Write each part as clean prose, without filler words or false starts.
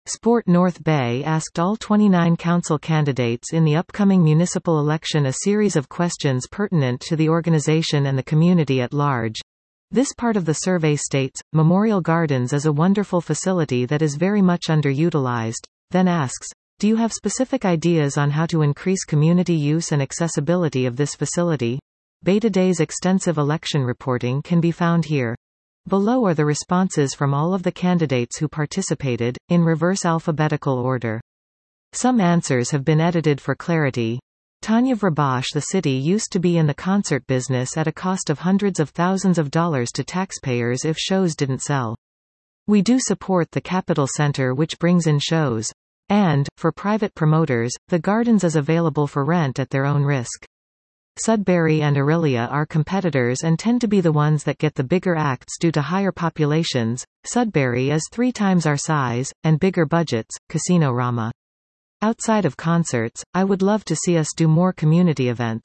Sport North Bay asked all 29 council candidates in the upcoming municipal election a series of questions pertinent to the organization and the community at large. This part of the survey states, Memorial Gardens is a wonderful facility that is very much underutilized, then asks, do you have specific ideas on how to increase community use and accessibility of this facility? Beta Day's extensive election reporting can be found here. Below are the responses from all of the candidates who participated, in reverse alphabetical order. Some answers have been edited for clarity. Tanya Vrabosh: the city used to be in the concert business at a cost of hundreds of thousands of dollars to taxpayers if shows didn't sell. We do support the Capitol Center, which brings in shows. And, for private promoters, the Gardens is available for rent at their own risk. Sudbury and Orillia are competitors and tend to be the ones that get the bigger acts due to higher populations. Sudbury is 3 times our size, and bigger budgets, Casino Rama. Outside of concerts, I would love to see us do more community events.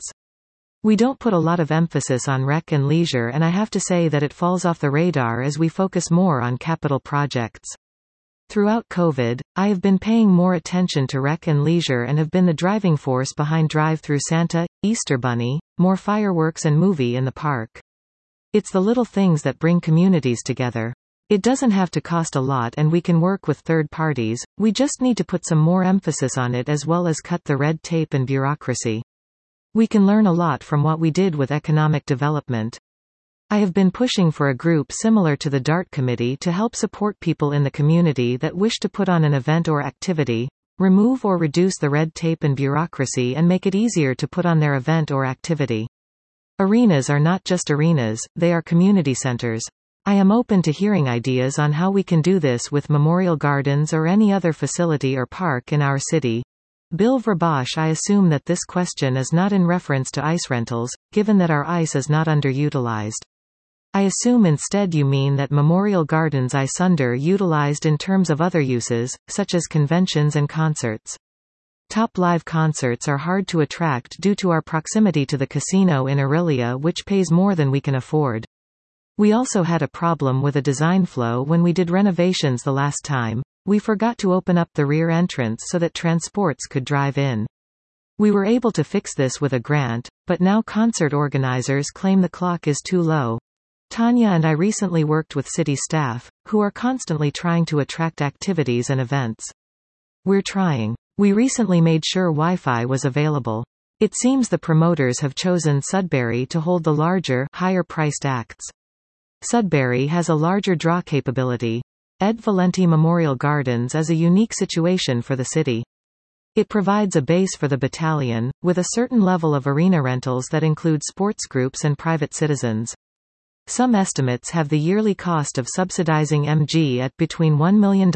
We don't put a lot of emphasis on rec and leisure, and I have to say that it falls off the radar as we focus more on capital projects. Throughout COVID, I have been paying more attention to rec and leisure and have been the driving force behind Drive Through Santa, Easter Bunny, more fireworks and movie in the park. It's the little things that bring communities together. It doesn't have to cost a lot and we can work with third parties, we just need to put some more emphasis on it as well as cut the red tape and bureaucracy. We can learn a lot from what we did with economic development. I have been pushing for a group similar to the DART committee to help support people in the community that wish to put on an event or activity, remove or reduce the red tape and bureaucracy and make it easier to put on their event or activity. Arenas are not just arenas, they are community centers. I am open to hearing ideas on how we can do this with Memorial Gardens or any other facility or park in our city. Bill Vrabosh: I assume that this question is not in reference to ice rentals, given that our ice is not underutilized. I assume instead you mean that Memorial Gardens is underutilized in terms of other uses, such as conventions and concerts. Top live concerts are hard to attract due to our proximity to the casino in Orillia, which pays more than we can afford. We also had a problem with a design flow when we did renovations the last time. We forgot to open up the rear entrance so that transports could drive in. We were able to fix this with a grant, but now concert organizers claim the clock is too low. Tanya and I recently worked with city staff, who are constantly trying to attract activities and events. We're trying. We recently made sure Wi-Fi was available. It seems the promoters have chosen Sudbury to hold the larger, higher-priced acts. Sudbury has a larger draw capability. Ed Valenti Memorial Gardens is a unique situation for the city. It provides a base for the battalion, with a certain level of arena rentals that include sports groups and private citizens. Some estimates have the yearly cost of subsidizing MG at between $1 million and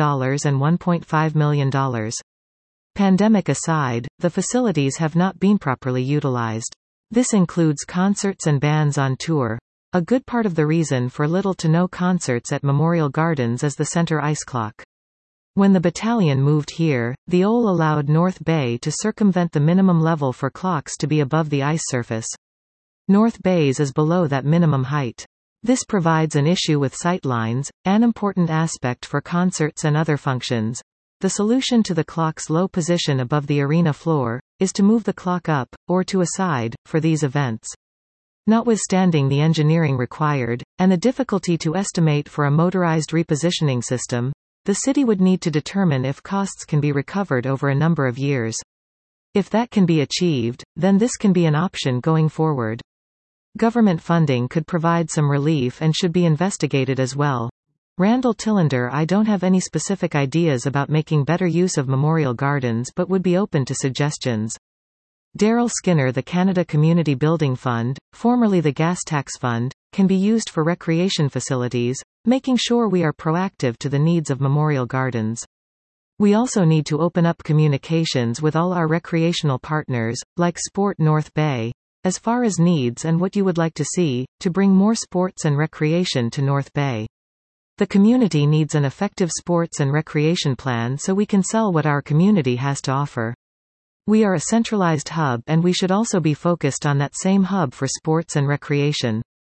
$1.5 million. Pandemic aside, the facilities have not been properly utilized. This includes concerts and bands on tour. A good part of the reason for little to no concerts at Memorial Gardens is the center ice clock. When the battalion moved here, the OL allowed North Bay to circumvent the minimum level for clocks to be above the ice surface. North Bay's is below that minimum height. This provides an issue with sightlines, an important aspect for concerts and other functions. The solution to the clock's low position above the arena floor is to move the clock up, or to a side, for these events. Notwithstanding the engineering required, and the difficulty to estimate for a motorized repositioning system, the city would need to determine if costs can be recovered over a number of years. If that can be achieved, then this can be an option going forward. Government funding could provide some relief and should be investigated as well. Randall Tillander: I don't have any specific ideas about making better use of Memorial Gardens but would be open to suggestions. Daryl Skinner: the Canada Community Building Fund, formerly the Gas Tax Fund, can be used for recreation facilities, making sure we are proactive to the needs of Memorial Gardens. We also need to open up communications with all our recreational partners, like Sport North Bay, as far as needs and what you would like to see, to bring more sports and recreation to North Bay. The community needs an effective sports and recreation plan so we can sell what our community has to offer. We are a centralized hub and we should also be focused on that same hub for sports and recreation.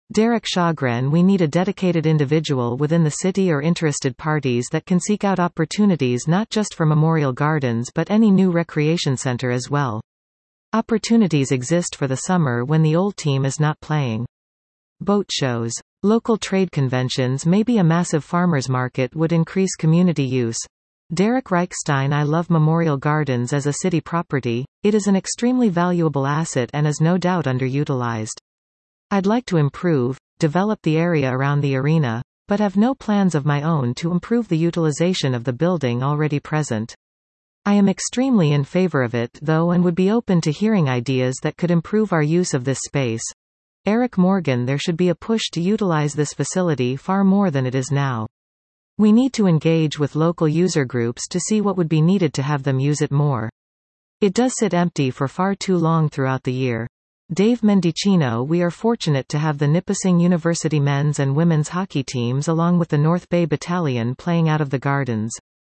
Derek Sjogren: we need a dedicated individual within the city or interested parties that can seek out opportunities not just for Memorial Gardens but any new recreation center as well. Opportunities exist for the summer when the old team is not playing. Boat shows. Local trade conventions, maybe a massive farmers market would increase community use. Derek Reichstein: I love Memorial Gardens as a city property. It is an extremely valuable asset and is no doubt underutilized. I'd like to improve, develop the area around the arena, but have no plans of my own to improve the utilization of the building already present. I am extremely in favor of it though and would be open to hearing ideas that could improve our use of this space. Eric Morgan: there should be a push to utilize this facility far more than it is now. We need to engage with local user groups to see what would be needed to have them use it more. It does sit empty for far too long throughout the year. Dave Mendicino: we are fortunate to have the Nipissing University men's and women's hockey teams along with the North Bay Battalion playing out of the gardens.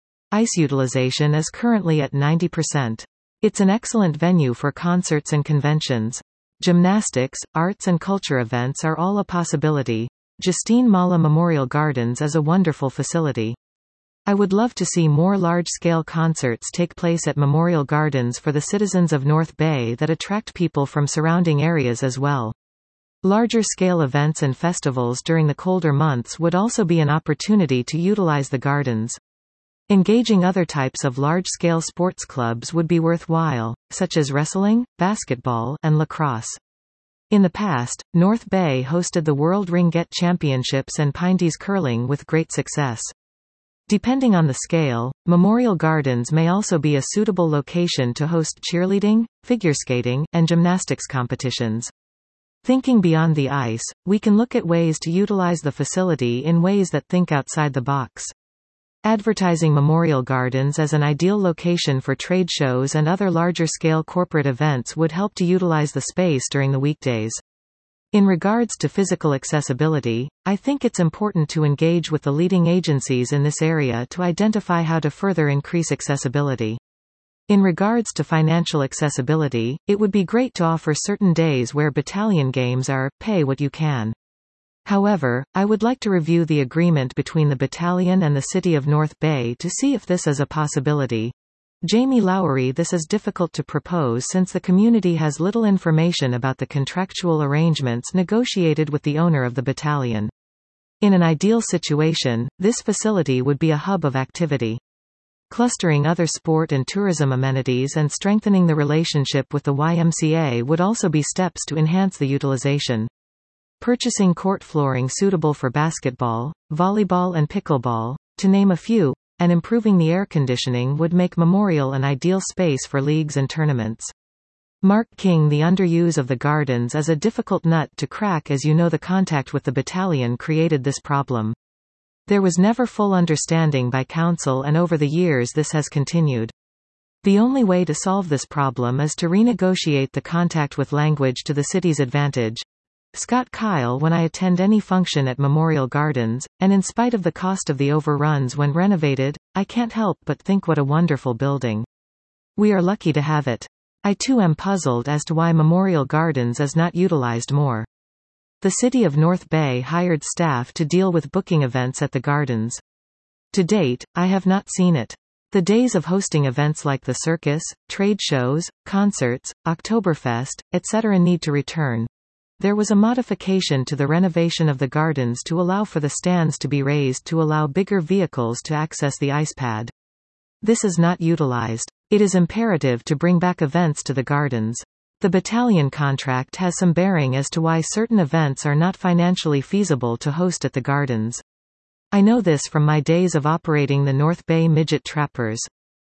Ice utilization is currently at 90%. It's an excellent venue for concerts and conventions. Gymnastics, arts and culture events are all a possibility. Justine Mala: Memorial Gardens is a wonderful facility. I would love to see more large-scale concerts take place at Memorial Gardens for the citizens of North Bay that attract people from surrounding areas as well. Larger-scale events and festivals during the colder months would also be an opportunity to utilize the gardens. Engaging other types of large-scale sports clubs would be worthwhile, such as wrestling, basketball, and lacrosse. In the past, North Bay hosted the World Ringette Championships and Pinties curling with great success. Depending on the scale, Memorial Gardens may also be a suitable location to host cheerleading, figure skating, and gymnastics competitions. Thinking beyond the ice, we can look at ways to utilize the facility in ways that think outside the box. Advertising Memorial Gardens as an ideal location for trade shows and other larger-scale corporate events would help to utilize the space during the weekdays. In regards to physical accessibility, I think it's important to engage with the leading agencies in this area to identify how to further increase accessibility. In regards to financial accessibility, it would be great to offer certain days where battalion games are pay what you can. However, I would like to review the agreement between the battalion and the City of North Bay to see if this is a possibility. Jamie Lowery: this is difficult to propose since the community has little information about the contractual arrangements negotiated with the owner of the battalion. In an ideal situation, this facility would be a hub of activity. Clustering other sport and tourism amenities and strengthening the relationship with the YMCA would also be steps to enhance the utilization. Purchasing court flooring suitable for basketball, volleyball and pickleball, to name a few, and improving the air conditioning would make Memorial an ideal space for leagues and tournaments. Mark King: the underuse of the gardens is a difficult nut to crack as you know the contact with the battalion created this problem. There was never full understanding by council and over the years this has continued. The only way to solve this problem is to renegotiate the contact with language to the city's advantage. Scott Kyle: when I attend any function at Memorial Gardens, and in spite of the cost of the overruns when renovated, I can't help but think what a wonderful building. We are lucky to have it. I too am puzzled as to why Memorial Gardens is not utilized more. The City of North Bay hired staff to deal with booking events at the gardens. To date, I have not seen it. The days of hosting events like the circus, trade shows, concerts, Oktoberfest, etc. need to return. There was a modification to the renovation of the gardens to allow for the stands to be raised to allow bigger vehicles to access the ice pad. This is not utilized. It is imperative to bring back events to the gardens. The battalion contract has some bearing as to why certain events are not financially feasible to host at the gardens. I know this from my days of operating the North Bay Midget Trappers.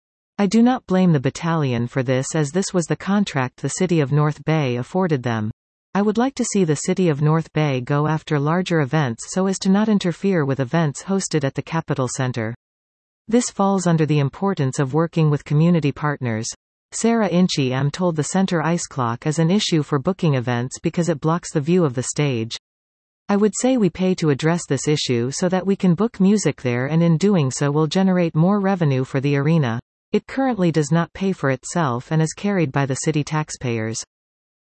I do not blame the battalion for this as this was the contract the City of North Bay afforded them. I would like to see the City of North Bay go after larger events so as to not interfere with events hosted at the Capitol Center. This falls under the importance of working with community partners. Sarah Inchy told the center ice clock is an issue for booking events because it blocks the view of the stage. I would say we pay to address this issue so that we can book music there and in doing so will generate more revenue for the arena. It currently does not pay for itself and is carried by the city taxpayers.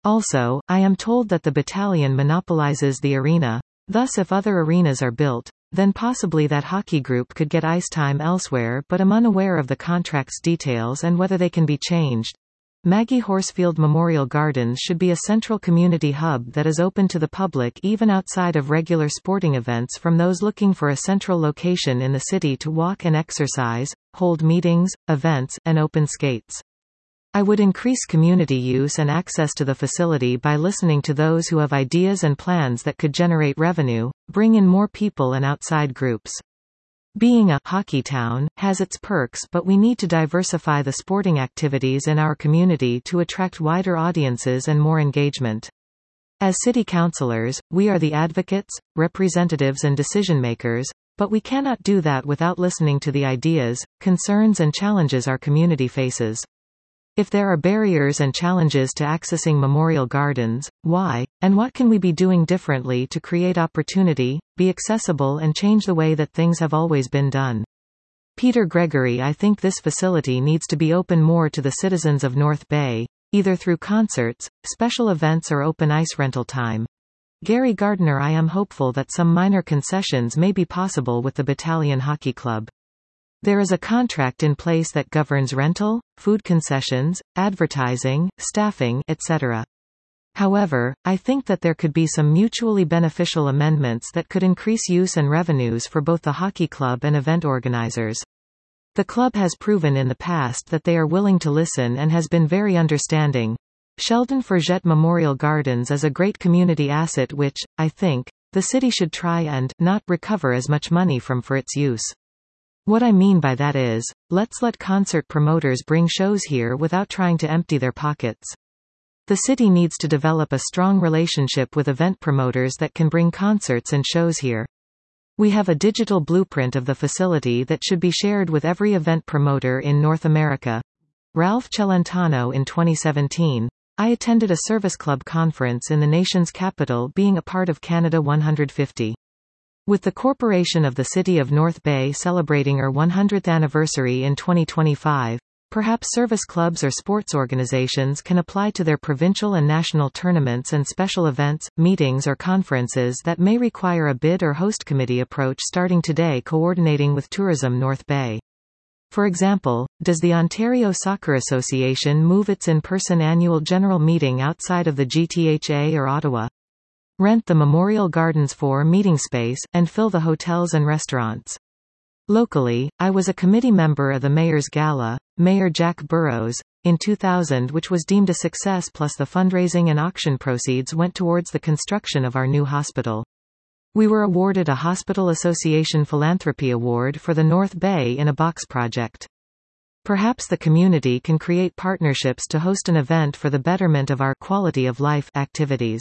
Also, I am told that the battalion monopolizes the arena. Thus if other arenas are built, then possibly that hockey group could get ice time elsewhere, but am unaware of the contract's details and whether they can be changed. Maggie Horsfield Memorial Gardens should be a central community hub that is open to the public even outside of regular sporting events, from those looking for a central location in the city to walk and exercise, hold meetings, events, and open skates. I would increase community use and access to the facility by listening to those who have ideas and plans that could generate revenue, bring in more people and outside groups. Being a hockey town has its perks, but we need to diversify the sporting activities in our community to attract wider audiences and more engagement. As city councillors, we are the advocates, representatives and decision-makers, but we cannot do that without listening to the ideas, concerns and challenges our community faces. If there are barriers and challenges to accessing Memorial Gardens, why, and what can we be doing differently to create opportunity, be accessible and change the way that things have always been done? Peter Gregory: I think this facility needs to be open more to the citizens of North Bay, either through concerts, special events or open ice rental time. Gary Gardner: I am hopeful that some minor concessions may be possible with the Battalion Hockey Club. There is a contract in place that governs rental, food concessions, advertising, staffing, etc. However, I think that there could be some mutually beneficial amendments that could increase use and revenues for both the hockey club and event organizers. The club has proven in the past that they are willing to listen and has been very understanding. Sheldon Forget Memorial Gardens is a great community asset which, I think, the city should try and not recover as much money from for its use. What I mean by that is, let's let concert promoters bring shows here without trying to empty their pockets. The city needs to develop a strong relationship with event promoters that can bring concerts and shows here. We have a digital blueprint of the facility that should be shared with every event promoter in North America. Ralph Celentano in 2017. I attended a service club conference in the nation's capital being a part of Canada 150. With the Corporation of the City of North Bay celebrating her 100th anniversary in 2025, perhaps service clubs or sports organizations can apply to their provincial and national tournaments and special events, meetings or conferences that may require a bid or host committee approach starting today, coordinating with Tourism North Bay. For example, does the Ontario Soccer Association move its in-person annual general meeting outside of the GTHA or Ottawa? Rent the Memorial Gardens for meeting space, and fill the hotels and restaurants. Locally, I was a committee member of the Mayor's Gala, Mayor Jack Burrows, in 2000, which was deemed a success, plus the fundraising and auction proceeds went towards the construction of our new hospital. We were awarded a Hospital Association Philanthropy Award for the North Bay in a Box project. Perhaps the community can create partnerships to host an event for the betterment of our quality of life activities.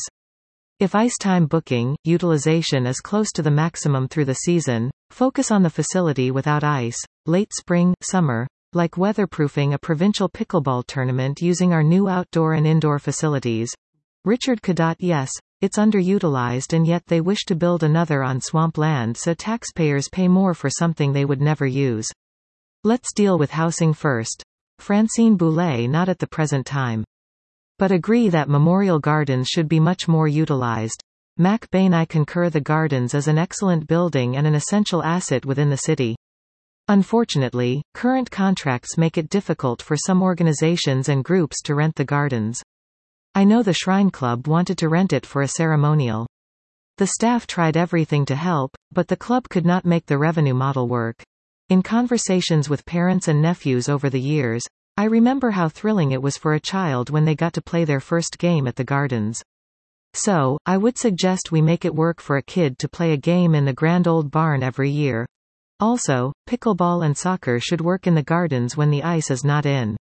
If ice time booking, utilization is close to the maximum through the season, focus on the facility without ice, late spring, summer, like weatherproofing a provincial pickleball tournament using our new outdoor and indoor facilities. Richard Cadot: yes, it's underutilized and yet they wish to build another on swamp land so taxpayers pay more for something they would never use. Let's deal with housing first. Francine Boulay: not at the present time. But agree that Memorial Gardens should be much more utilized. Mac Bain: I concur, the Gardens is an excellent building and an essential asset within the city. Unfortunately, current contracts make it difficult for some organizations and groups to rent the Gardens. I know the Shrine Club wanted to rent it for a ceremonial. The staff tried everything to help, but the club could not make the revenue model work. In conversations with parents and nephews over the years, I remember how thrilling it was for a child when they got to play their first game at the Gardens. So, I would suggest we make it work for a kid to play a game in the grand old barn every year. Also, pickleball and soccer should work in the Gardens when the ice is not in.